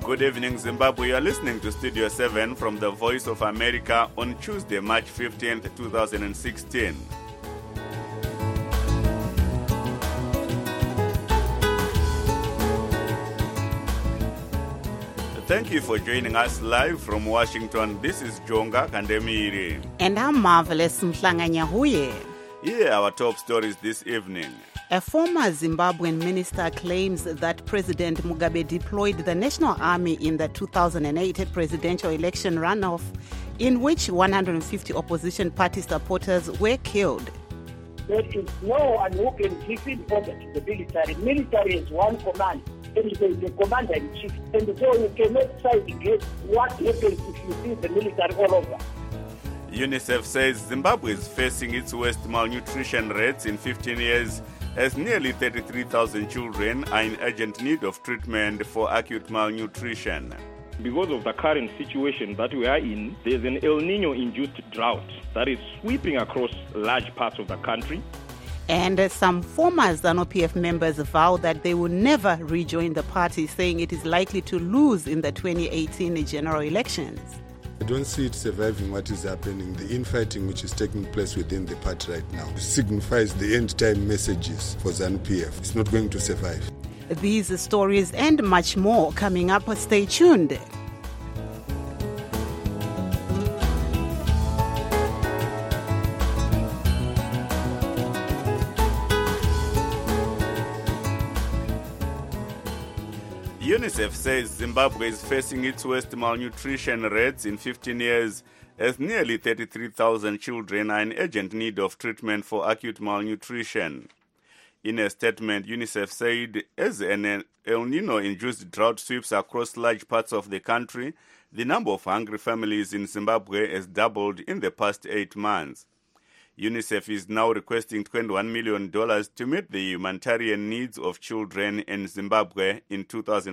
Good evening, Zimbabwe. You are listening to Studio 7 from the Voice of America on Tuesday, March 15th, 2016. Thank you for joining us live from Washington. This is Jonga Kandemiri. And I'm Marvelous Mhlanganyahuye. Here are our top stories this evening. A former Zimbabwean minister claims that President Mugabe deployed the National Army in the 2008 presidential election runoff, in which 150 opposition party supporters were killed. There is no one who can give order to the military. Military is one command, and there is the commander-in-chief. And so you cannot side against what happens if you see the military all over. UNICEF says Zimbabwe is facing its worst malnutrition rates in 15 years, as nearly 33,000 children are in urgent need of treatment for acute malnutrition. Because of the current situation that we are in, there's an El Nino-induced drought that is sweeping across large parts of the country. And some former ZANU-PF members vow that they will never rejoin the party, saying it is likely to lose in the 2018 general elections. I don't see it surviving what is happening. The infighting which is taking place within the party right now signifies the end-time messages for ZANU-PF. It's not going to survive. These stories and much more coming up. Stay tuned. UNICEF says Zimbabwe is facing its worst malnutrition rates in 15 years, as nearly 33,000 children are in urgent need of treatment for acute malnutrition. In a statement, UNICEF said as an El Nino-induced drought sweeps across large parts of the country, the number of hungry families in Zimbabwe has doubled in the past 8 months. UNICEF is now requesting $21 million to meet the humanitarian needs of children in Zimbabwe in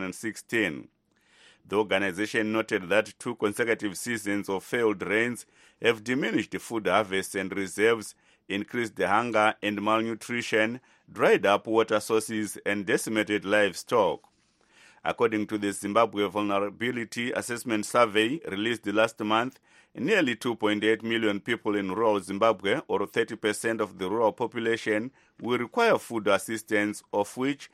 2016. The organization noted that 2 consecutive seasons of failed rains have diminished food harvests and reserves, increased the hunger and malnutrition, dried up water sources, and decimated livestock. According to the Zimbabwe Vulnerability Assessment Survey released last month, nearly 2.8 million people in rural Zimbabwe, or 30% of the rural population, will require food assistance, of which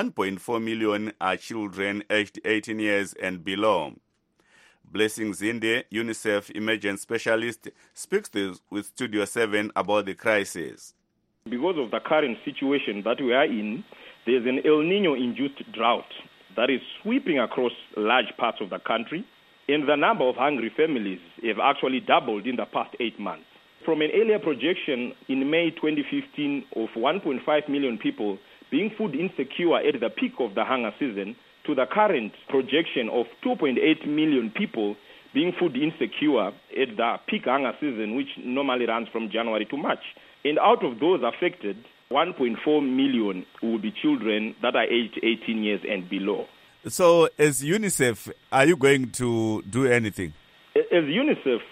1.4 million are children aged 18 years and below. Blessing Zinde, UNICEF emergency specialist, speaks with Studio 7 about the crisis. Because of the current situation that we are in, there's an El Nino-induced drought that is sweeping across large parts of the country, and the number of hungry families have actually doubled in the past 8 months. From an earlier projection in May 2015 of 1.5 million people being food insecure at the peak of the hunger season, to the current projection of 2.8 million people being food insecure at the peak hunger season, which normally runs from January to March. And out of those affected, 1.4 million will be children that are aged 18 years and below. So, as UNICEF, are you going to do anything? As UNICEF,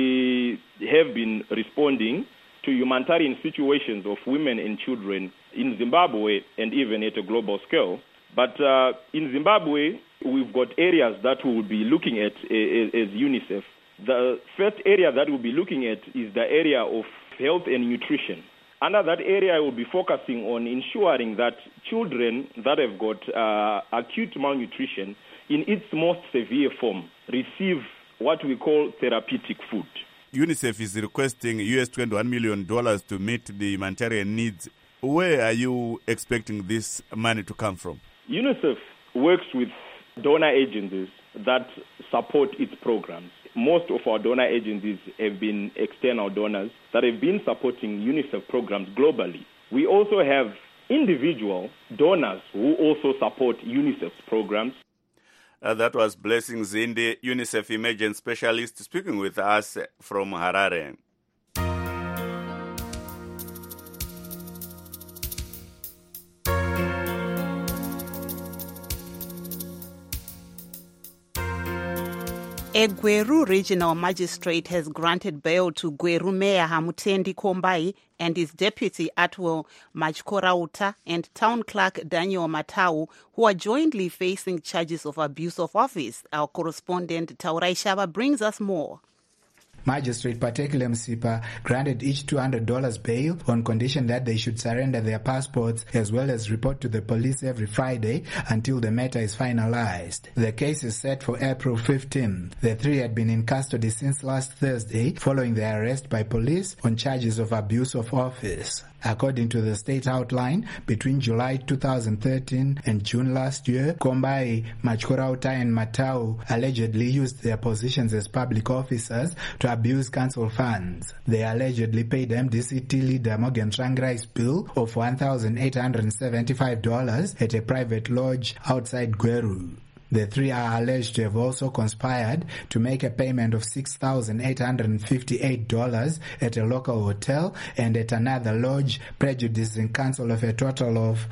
we have been responding to humanitarian situations of women and children in Zimbabwe and even at a global scale. But in Zimbabwe, we've got areas that we will be looking at as UNICEF. The first area that we'll be looking at is the area of health and nutrition. Under that area, I will be focusing on ensuring that children that have got acute malnutrition in its most severe form receive what we call therapeutic food. UNICEF is requesting US $21 million to meet the humanitarian needs. Where are you expecting this money to come from? UNICEF works with donor agencies that support its programs. Most of our donor agencies have been external donors that have been supporting UNICEF programs globally. We also have individual donors who also support UNICEF's programs. That was Blessing Zinde, UNICEF emergency specialist, speaking with us from Harare. A Gweru regional magistrate has granted bail to Gweru Mayor Hamutendi Kombai and his deputy Atwell Majkorauta and town clerk Daniel Matau, who are jointly facing charges of abuse of office. Our correspondent Taurai Shaba brings us more. Magistrate Patekile Msipa granted each $200 bail on condition that they should surrender their passports as well as report to the police every Friday until the matter is finalized. The case is set for April 15. The three had been in custody since last Thursday following their arrest by police on charges of abuse of office. According to the state outline, between July 2013 and June last year, Kombai, Majkorauta and Matau allegedly used their positions as public officers to abuse council funds. They allegedly paid MDC leader Morgan Tsvangirai's bill of $1,875 at a private lodge outside Gweru. The three are alleged to have also conspired to make a payment of $6,858 at a local hotel and at another lodge, prejudicing council of a total of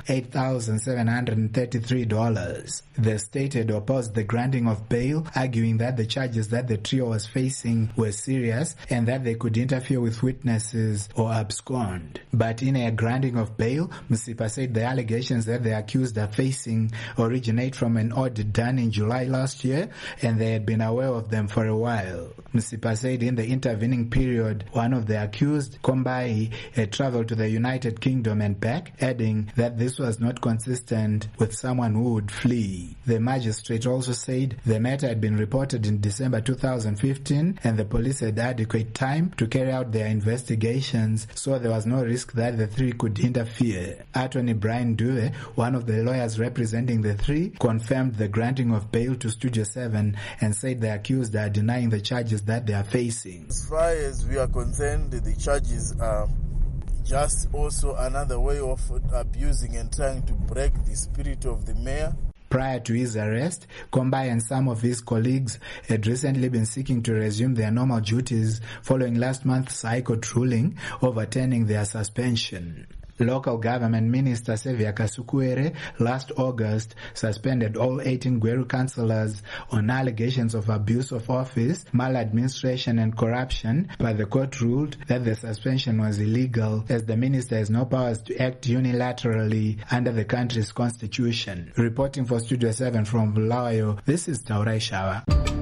$8,733. The state had opposed the granting of bail, arguing that the charges that the trio was facing were serious and that they could interfere with witnesses or abscond. But in a granting of bail, Msipa said the allegations that the accused are facing originate from an audit done in July last year, and they had been aware of them for a while. Msipa said in the intervening period, one of the accused, Kombai, had traveled to the United Kingdom and back, adding that this was not consistent with someone who would flee. The magistrate also said the matter had been reported in December 2015 and the police had adequate time to carry out their investigations, so there was no risk that the three could interfere. Attorney Brian Due, one of the lawyers representing the three, confirmed the granting of bail to Studio 7 and said the accused are denying the charges that they are facing. As far as we are concerned, the charges are just also another way of abusing and trying to break the spirit of the mayor. Prior to his arrest, Kombai and some of his colleagues had recently been seeking to resume their normal duties following last month's High Court ruling overturning their suspension. Local government minister Sevia Kasukuere last August suspended all 18 Gweru councillors on allegations of abuse of office, maladministration and corruption, but the court ruled that the suspension was illegal as the minister has no powers to act unilaterally under the country's constitution. Reporting for Studio 7 from Bulawayo, this is Taurai Shawa.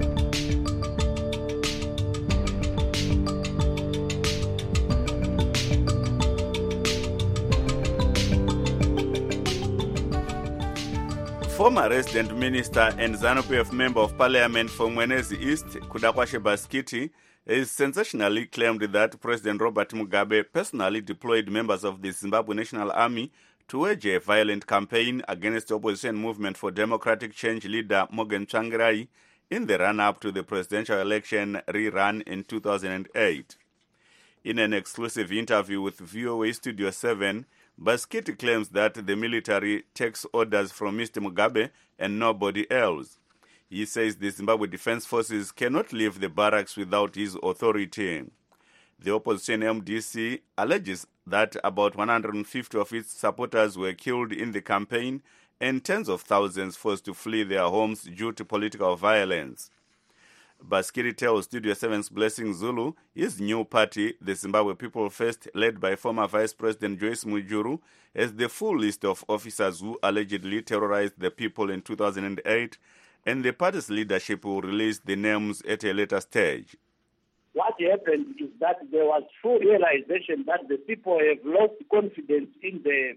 Former resident minister and ZANU-PF member of parliament for Mwenezi East, Kudakwashe Baskiti, has sensationally claimed that President Robert Mugabe personally deployed members of the Zimbabwe National Army to wage a violent campaign against the opposition movement for democratic change leader Morgan Tsvangirai in the run-up to the presidential election rerun in 2008. In an exclusive interview with VOA Studio 7, Baskiti claims that the military takes orders from Mr. Mugabe and nobody else. He says the Zimbabwe Defense Forces cannot leave the barracks without his authority. The opposition MDC alleges that about 150 of its supporters were killed in the campaign and tens of thousands forced to flee their homes due to political violence. Baskiti tells Studio 7's Blessing Zulu his new party, the Zimbabwe People First, led by former Vice President Joyce Mujuru, has the full list of officers who allegedly terrorized the people in 2008, and the party's leadership will release the names at a later stage. What happened is that there was full realization that the people have lost confidence in the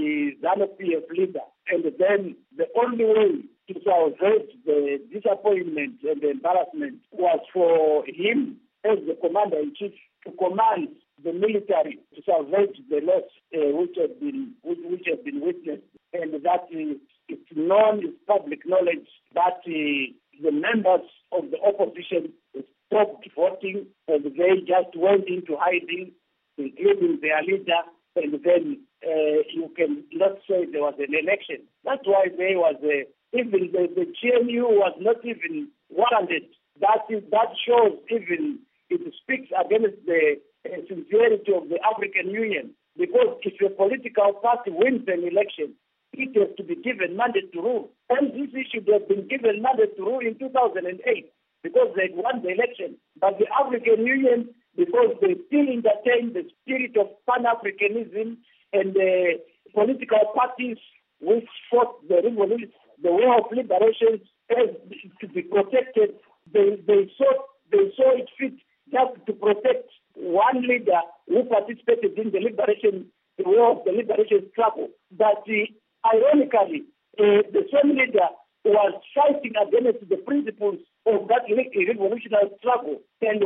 ZANU-PF leader, and then the only way to salvage the disappointment and the embarrassment was for him, as the commander-in-chief, to command the military to salvage the loss which has been witnessed, and that it's known, it's public knowledge that the members of the opposition stopped voting and they just went into hiding, including their leader, and then you can not say there was an election. That's why there was even the GNU was not even warranted. That shows even it speaks against the sincerity of the African Union, because if a political party wins an election, it has to be given mandate to rule. And this should have been given mandate to rule in 2008. because they won the election. But the African Union, because they still entertain the spirit of Pan-Africanism and the political parties which fought the revolution, the way of liberation has to be protected. They saw it fit just to protect one leader who participated in the way of the liberation struggle. But ironically, the same leader was fighting against the principles of that revolutionary struggle and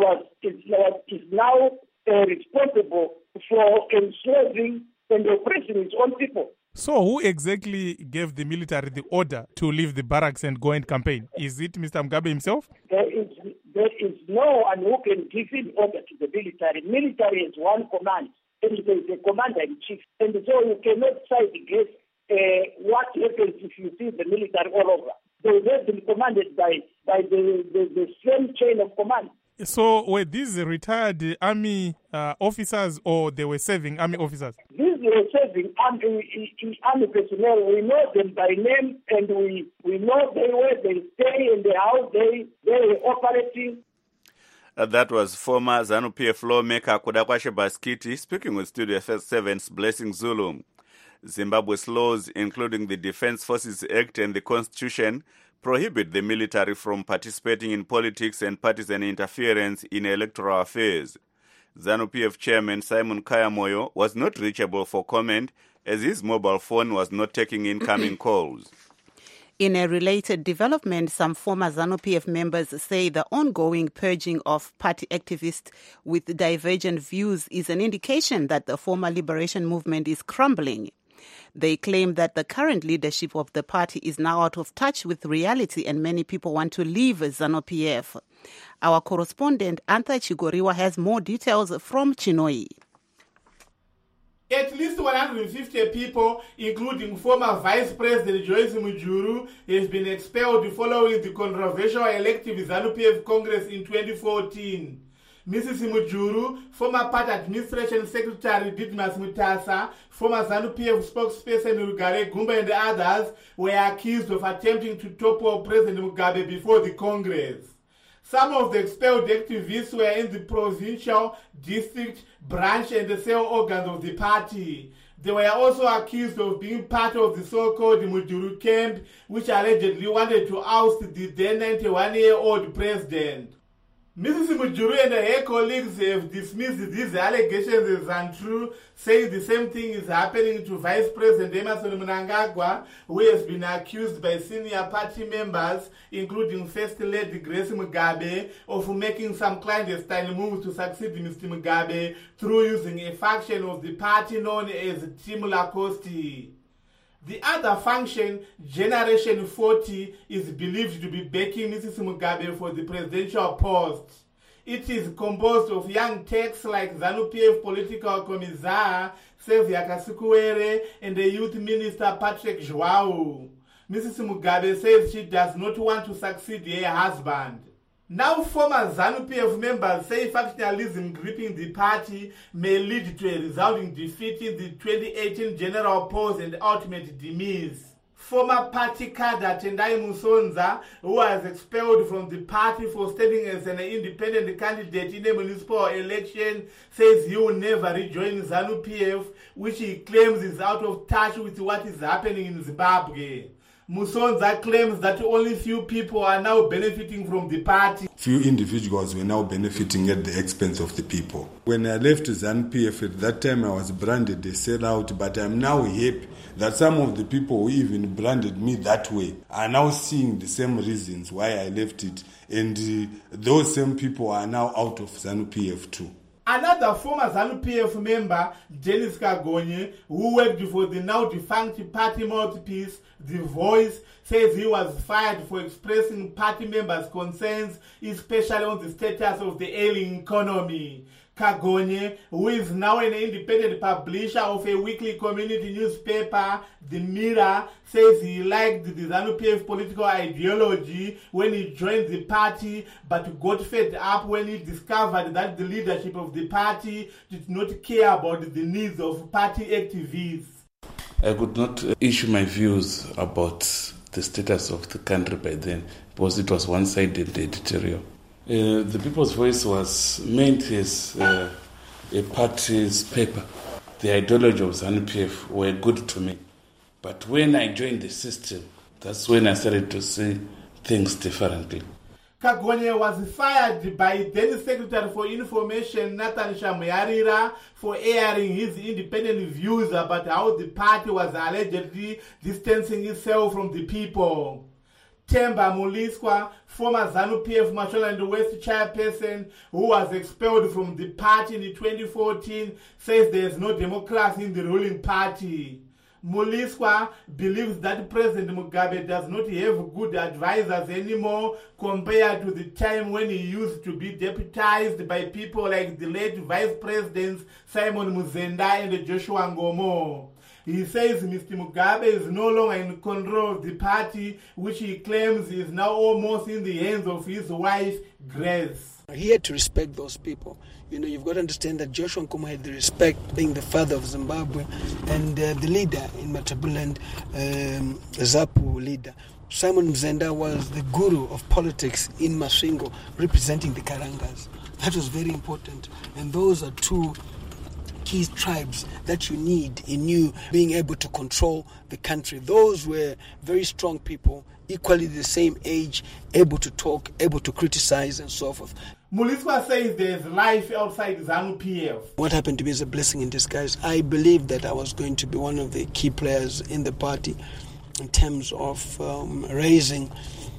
is now responsible for enslaving and oppressing its own people. So who exactly gave the military the order to leave the barracks and go and campaign? Is it Mr. Mugabe himself? There is no one who can give an order to the military. Military is one command, and there is a commander-in-chief. And so you cannot side against what happens if you see the military all over. They have been commanded by the same chain of command. So were these retired army officers or they were serving army officers? These were serving army personnel. We know them by name and we know where they stay and how they are operating. That was former ZANU-PF lawmaker Kudakwashe Baskiti speaking with Studio 7's Blessing Zulu. Zimbabwe's laws, including the Defense Forces Act and the Constitution, prohibit the military from participating in politics and partisan interference in electoral affairs. ZANU-PF chairman Simon Kayamoyo was not reachable for comment as his mobile phone was not taking incoming calls. In a related development, some former ZANU-PF members say the ongoing purging of party activists with divergent views is an indication that the former liberation movement is crumbling. They claim that the current leadership of the party is now out of touch with reality and many people want to leave ZANU-PF. Our correspondent, Antha Chigoriwa, has more details from Chinoi. At least 150 people, including former Vice President Joyce Mujuru, has been expelled following the controversial elective ZANU-PF Congress in 2014. Mrs. Mujuru, former Party Administration Secretary Didmas Mutasa, former ZANU-PF spokesperson Rugare Gumba and others were accused of attempting to topple President Mugabe before the Congress. Some of the expelled activists were in the provincial, district, branch and the cell organs of the party. They were also accused of being part of the so-called Mujuru camp, which allegedly wanted to oust the then 91-year-old president. Mrs. Mujuru and her colleagues have dismissed these allegations as untrue, saying the same thing is happening to Vice President Emmerson Mnangagwa, who has been accused by senior party members, including First Lady Grace Mugabe, of making some clandestine moves to succeed Mr. Mugabe through using a faction of the party known as Team Lacoste. The other faction, Generation 40, is believed to be backing Mrs. Mugabe for the presidential post. It is composed of young techs like ZANU-PF political commissar Sevia Kasukuere and the youth minister Patrick Joao. Mrs. Mugabe says she does not want to succeed her husband. Now former ZANU-PF members say factionalism gripping the party may lead to a resounding defeat in the 2018 general polls and ultimate demise. Former party cadre Tendai Musonza, who was expelled from the party for standing as an independent candidate in a municipal election, says he will never rejoin ZANU-PF, which he claims is out of touch with what is happening in Zimbabwe. Musonza claims that only few people are now benefiting from the party. Few individuals were now benefiting at the expense of the people. When I left ZANU-PF at that time, I was branded a sellout, but I'm now happy that some of the people who even branded me that way are now seeing the same reasons why I left it, and those same people are now out of ZANU-PF too. Another former ZANU-PF member, Dennis Kagonye, who worked for the now defunct party mouthpiece, The Voice, says he was fired for expressing party members' concerns, especially on the status of the ailing economy. Kagonye, who is now an independent publisher of a weekly community newspaper, The Mirror, says he liked the ZANU-PF political ideology when he joined the party, but got fed up when he discovered that the leadership of the party did not care about the needs of party activists. I could not issue my views about the status of the country by then, because it was one-sided editorial. The People's Voice was meant as a party's paper. The ideology of ZANU-PF were good to me. But when I joined the system, that's when I started to see things differently. Kagonye was fired by then Secretary for Information Nathan Shamuyarira for airing his independent views about how the party was allegedly distancing itself from the people. Temba Muliswa, former ZANU-PF Mashonaland West chairperson who was expelled from the party in 2014, says there is no democracy in the ruling party. Muliswa believes that President Mugabe does not have good advisors anymore compared to the time when he used to be deputized by people like the late Vice Presidents Simon Muzenda and Joshua Ngomo. He says Mr. Mugabe is no longer in control of the party, which he claims is now almost in the hands of his wife, Grace. He had to respect those people. You've got to understand that Joshua Nkomo had the respect, being the father of Zimbabwe, and the leader in Matabuland, ZAPU leader. Simon Mzenda was the guru of politics in Masvingo, representing the Karangas. That was very important. And those are two key tribes that you need in you being able to control the country. Those were very strong people, equally the same age, able to talk, able to criticize, and so forth. Muliswa says there's life outside ZANU-PF. What happened to me is a blessing in disguise. I believed that I was going to be one of the key players in the party in terms of raising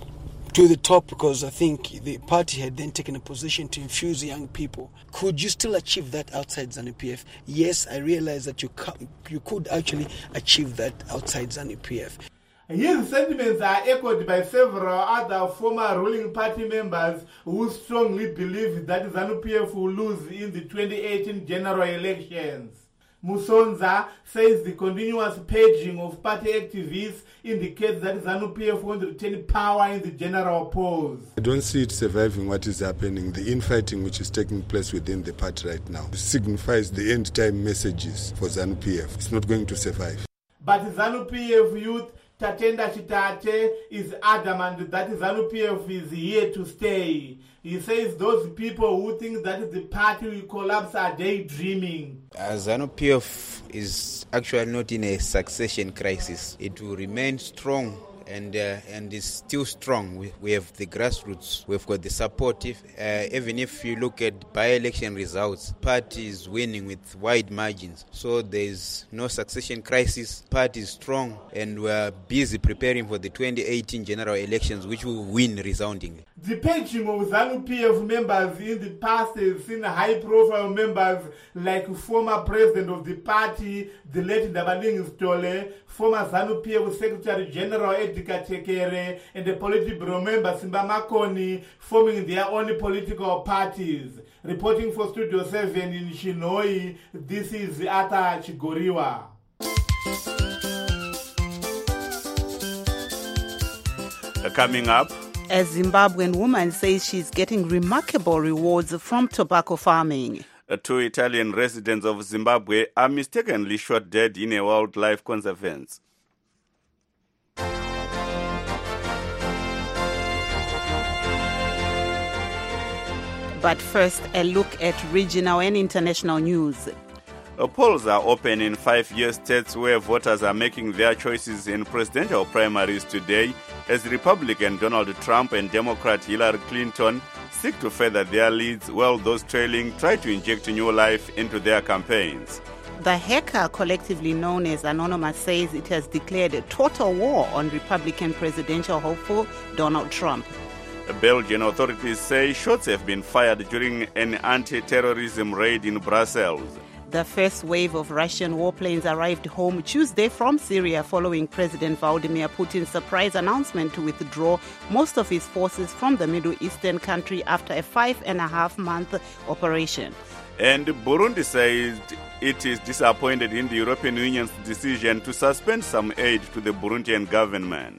to the top, because I think the party had then taken a position to infuse young people. Could you still achieve that outside ZANU-PF? Yes, I realized that you could actually achieve that outside ZANU-PF. His sentiments are echoed by several other former ruling party members who strongly believe that ZANU-PF will lose in the 2018 general elections. Musonza says the continuous paging of party activists indicates that ZANU-PF won't retain power in the general polls. I don't see it surviving what is happening. The infighting which is taking place within the party right now signifies the end-time messages for ZANU-PF. It's not going to survive. But ZANU-PF youth Tatenda Chitate is adamant that ZANU-PF is here to stay. He says those people who think that the party will collapse are daydreaming. ZANU-PF is actually not in a succession crisis. It will remain strong and is still strong. We have the grassroots. We've got the support. Even if you look at by-election results, party is winning with wide margins. So there's no succession crisis. Party is strong, and we're busy preparing for the 2018 general elections, which will win resoundingly. The paging of ZANU-PF members in the past has seen high-profile members like former president of the party, the late Ndabaningi Stole, former ZANU-PF Secretary General Edgar Tekere, and the Politburo member Simba Makoni, forming their own political parties. Reporting for Studio 7 in Shinoi, this is Ata Chigoriwa. Coming up, a Zimbabwean woman says she's getting remarkable rewards from tobacco farming. 2 Italian residents of Zimbabwe are mistakenly shot dead in a wildlife conservance. But first, a look at regional and international news. Polls are open in 5 states where voters are making their choices in presidential primaries today as Republican Donald Trump and Democrat Hillary Clinton seek to further their leads while those trailing try to inject new life into their campaigns. The hacker, collectively known as Anonymous, says it has declared a total war on Republican presidential hopeful Donald Trump. Belgian authorities say shots have been fired during an anti-terrorism raid in Brussels. The first wave of Russian warplanes arrived home Tuesday from Syria following President Vladimir Putin's surprise announcement to withdraw most of his forces from the Middle Eastern country after a 5.5-month operation. And Burundi says it is disappointed in the European Union's decision to suspend some aid to the Burundian government.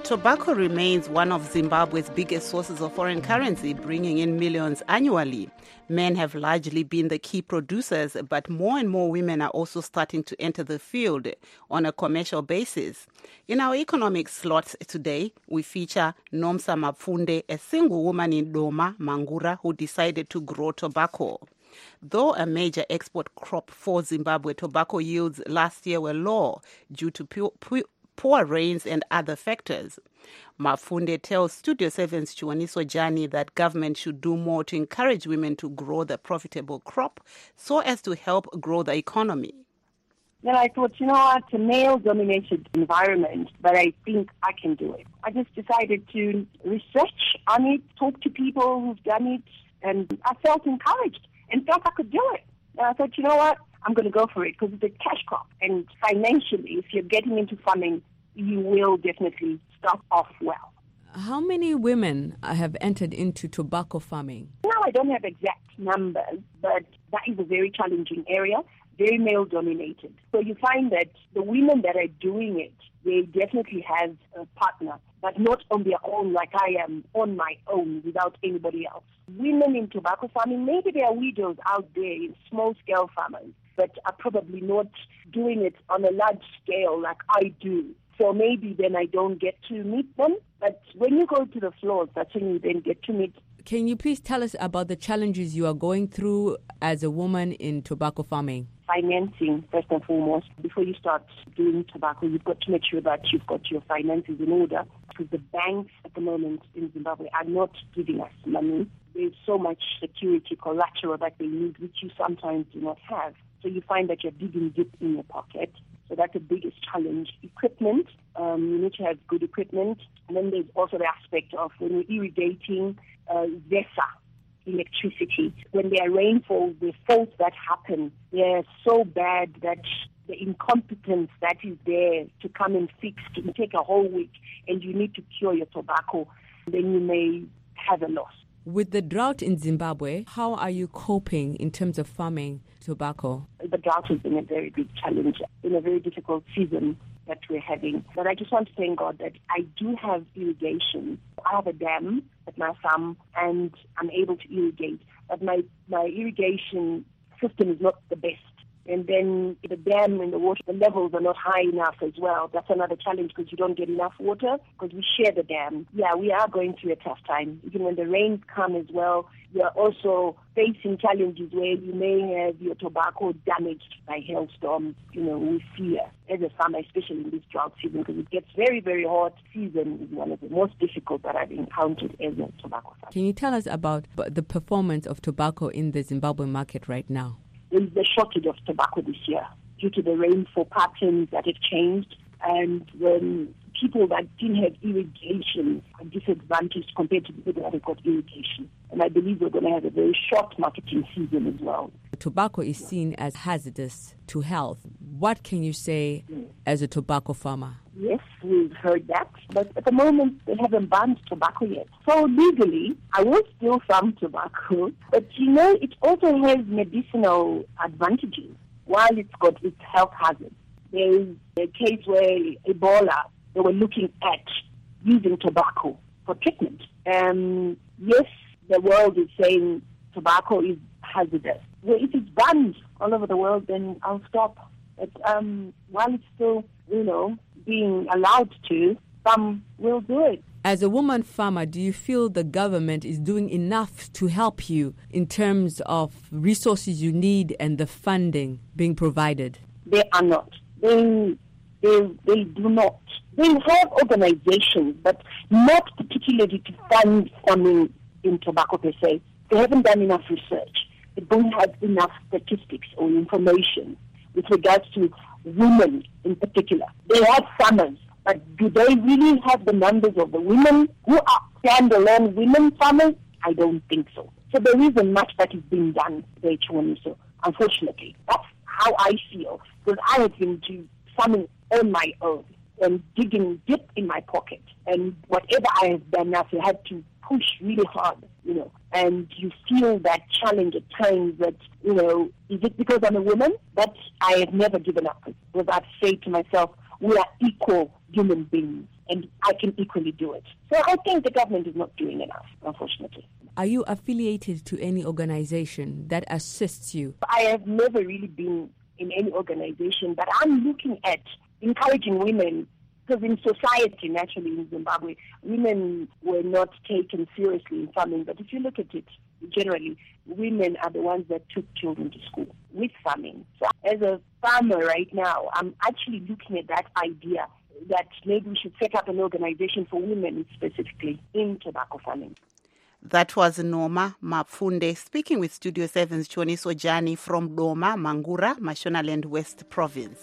Tobacco remains one of Zimbabwe's biggest sources of foreign currency, bringing in millions annually. Men have largely been the key producers, but more and more women are also starting to enter the field on a commercial basis. In our economic slots today, we feature Nomsa Mapfunde, a single woman in Doma, Mangura, who decided to grow tobacco. Though a major export crop for Zimbabwe, tobacco yields last year were low due to poor rains and other factors. Mapfunde tells Studio 7's Chiwaniso Jani that government should do more to encourage women to grow the profitable crop so as to help grow the economy. Then I thought, it's a male-dominated environment, but I think I can do it. I just decided to research on it, talk to people who've done it, and I felt encouraged and felt I could do it. And I thought, I'm going to go for it because it's a cash crop. And financially, if you're getting into farming, you will definitely start off well. How many women have entered into tobacco farming? Now, I don't have exact numbers, but that is a very challenging area, very male-dominated. So you find that the women that are doing it, they definitely have a partner, but not on their own like I am on my own without anybody else. Women in tobacco farming, maybe there are widows out there, small-scale farmers, but are probably not doing it on a large scale like I do. So maybe then I don't get to meet them. But when you go to the floors, that's when you then get to meet. Can you please tell us about the challenges you are going through as a woman in tobacco farming? Financing, first and foremost. Before you start doing tobacco, you've got to make sure that you've got your finances in order, because the banks at the moment in Zimbabwe are not giving us money. There's so much security collateral that they need, which you sometimes do not have. So you find that you're digging deep in your pocket. So that's the biggest challenge. Equipment, you need to have good equipment. And then there's also the aspect of when you're irrigating, ZESA, electricity. When there are rainfalls, the faults that happen, they're so bad that the incompetence that is there to come and fix can take a whole week, and you need to cure your tobacco. Then you may have a loss. With the drought in Zimbabwe, how are you coping in terms of farming tobacco? The drought has been a very big challenge, in a very difficult season that we're having. But I just want to thank God that I do have irrigation. I have a dam at my farm, and I'm able to irrigate. But my irrigation system is not the best. And then the dam and the water, the levels are not high enough as well. That's another challenge because you don't get enough water because we share the dam. Yeah, we are going through a tough time. Even when the rains come as well, we are also facing challenges where you may have your tobacco damaged by hailstorms. We fear as a farmer, especially in this drought season, because it gets very, very hot. Season is one of the most difficult that I've encountered as a tobacco farmer. Can you tell us about the performance of tobacco in the Zimbabwe market right now? There is a shortage of tobacco this year due to the rainfall patterns that have changed, and when people that didn't have irrigation are disadvantaged compared to people that have got irrigation. And I believe we're going to have a very short marketing season as well. Tobacco is seen as hazardous to health. What can you say as a tobacco farmer? Yes, we've heard that, but at the moment they haven't banned tobacco yet. So legally, I will still farm tobacco, but it also has medicinal advantages while it's got its health hazards. There is a case where Ebola, they were looking at using tobacco for treatment. Yes, the world is saying tobacco is hazardous. Well, if it's banned all over the world, then I'll stop. But while it's still, being allowed to, some will do it. As a woman farmer, do you feel the government is doing enough to help you in terms of resources you need and the funding being provided? They are not. They do not. They have organizations, but not particularly to fund farming in tobacco per se. They haven't done enough research. They don't have enough statistics or information with regards to women in particular. They have farmers, but do they really have the numbers of the women who are standalone women farmers? I don't think so. So there isn't much that is being done there, Chiwaniso, unfortunately. That's how I feel, because I have been to farming on my own and digging deep in my pocket. And whatever I have done now, I had to push really hard, and you feel that challenge at times that, is it because I'm a woman? But I have never given up, because I've said to myself, we are equal human beings. and I can equally do it. So I think the government is not doing enough, unfortunately. Are you affiliated to any organization that assists you? I have never really been in any organization, but I'm looking at encouraging women, because in society, naturally in Zimbabwe, women were not taken seriously in farming. But if you look at it, generally, women are the ones that took children to school with farming. So as a farmer right now, I'm actually looking at that idea that maybe we should set up an organization for women specifically in tobacco farming. That was Noma Mapfunde speaking with Studio 7's Choniso Jani from Doma, Mangura, Mashonaland West Province.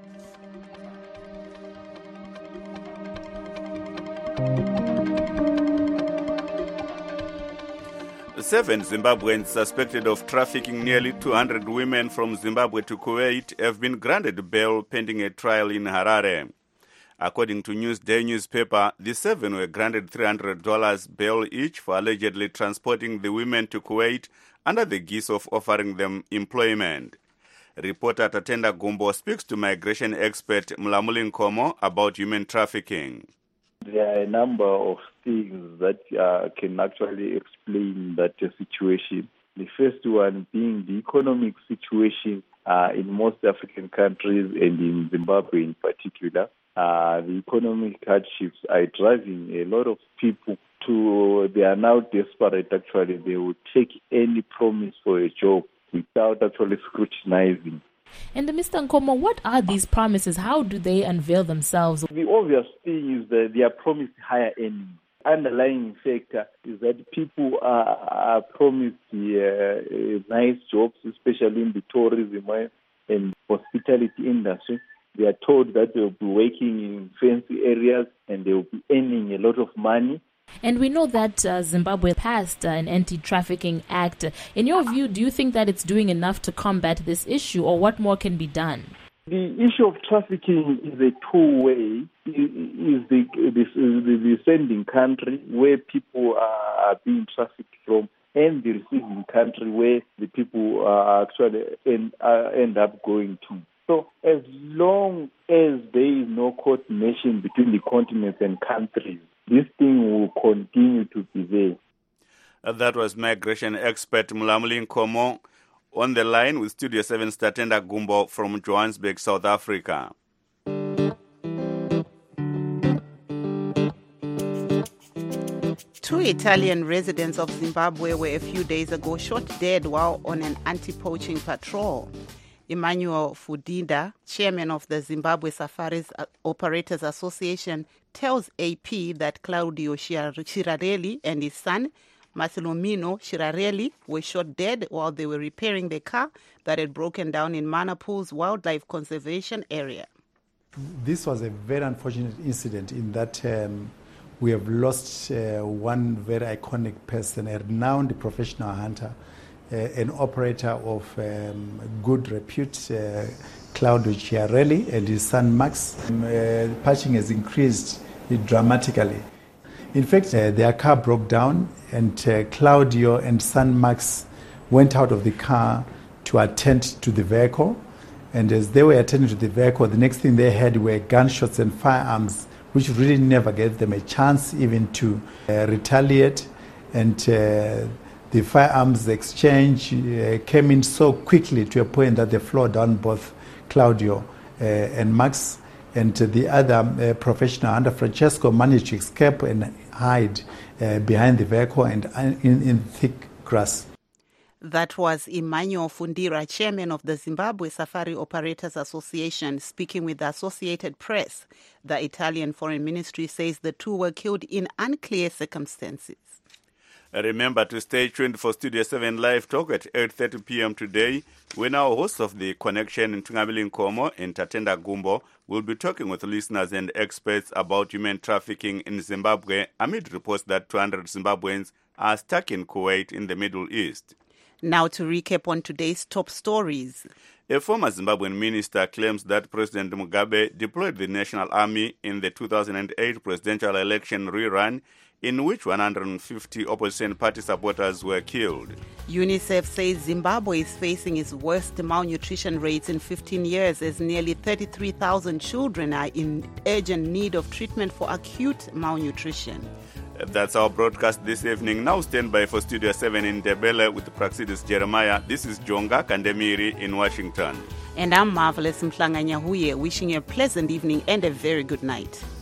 Seven Zimbabweans suspected of trafficking nearly 200 women from Zimbabwe to Kuwait have been granted bail pending a trial in Harare. According to Newsday newspaper, the seven were granted $300 bail each for allegedly transporting the women to Kuwait under the guise of offering them employment. Reporter Tatenda Gumbo speaks to migration expert Mlamuli Nkomo about human trafficking. There are a number of things that can actually explain that situation. The first one being the economic situation in most African countries and in Zimbabwe in particular. The economic hardships are driving a lot of people they are now desperate actually. They will take any promise for a job without actually scrutinizing. And Mr. Nkomo, what are these promises? How do they unveil themselves? The obvious thing is that they are promised higher earnings. Underlying factor is that people are promised nice jobs, especially in the tourism and hospitality industry. They are told that they will be working in fancy areas and they will be earning a lot of money. And we know that Zimbabwe passed an anti-trafficking act. In your view, do you think that it's doing enough to combat this issue, or what more can be done? The issue of trafficking is a two-way. Is the sending country where people are being trafficked from, and the receiving country where the people actually end up going to. So as long as there is no coordination between the continents and countries, this thing will continue to be there. That was migration expert Mlamuli Nkomo on the line with Studio 7's Tatenda Gumbo from Johannesburg, South Africa. Two Italian residents of Zimbabwe were a few days ago shot dead while on an anti-poaching patrol. Emmanuel Fudinda, chairman of the Zimbabwe Safaris Operators Association, tells AP that Claudio Shirarelli and his son, Massimiliano Shirarelli, were shot dead while they were repairing their car that had broken down in Manapul's wildlife conservation area. This was a very unfortunate incident in that we have lost one very iconic person, a renowned professional hunter, an operator of good repute, Claudio Chiarelli, and his son Max. Poaching has increased dramatically. In fact, their car broke down, and Claudio and son Max went out of the car to attend to the vehicle. And as they were attending to the vehicle, the next thing they had were gunshots and firearms, which really never gave them a chance even to retaliate. And the firearms exchange came in so quickly to a point that they flowed down both Claudio and Max, and the other professional hunter, Francesco, managed to escape and hide behind the vehicle and in thick grass. That was Emmanuel Fundira, chairman of the Zimbabwe Safari Operators Association, speaking with the Associated Press. The Italian Foreign Ministry says the two were killed in unclear circumstances. Remember to stay tuned for Studio 7 Live Talk at 8:30 p.m. today, when our host of The Connection, Ntungamili Nkomo and Tatenda Gumbo, will be talking with listeners and experts about human trafficking in Zimbabwe amid reports that 200 Zimbabweans are stuck in Kuwait in the Middle East. Now to recap on today's top stories. A former Zimbabwean minister claims that President Mugabe deployed the National Army in the 2008 presidential election rerun in which 150 opposition party supporters were killed. UNICEF says Zimbabwe is facing its worst malnutrition rates in 15 years as nearly 33,000 children are in urgent need of treatment for acute malnutrition. That's our broadcast this evening. Now stand by for Studio 7 in Ndebele with Praxidis Jeremiah. This is Jonga Kandemiri in Washington. And I'm Marvelous Mhlanga Nyahuye, wishing you a pleasant evening and a very good night.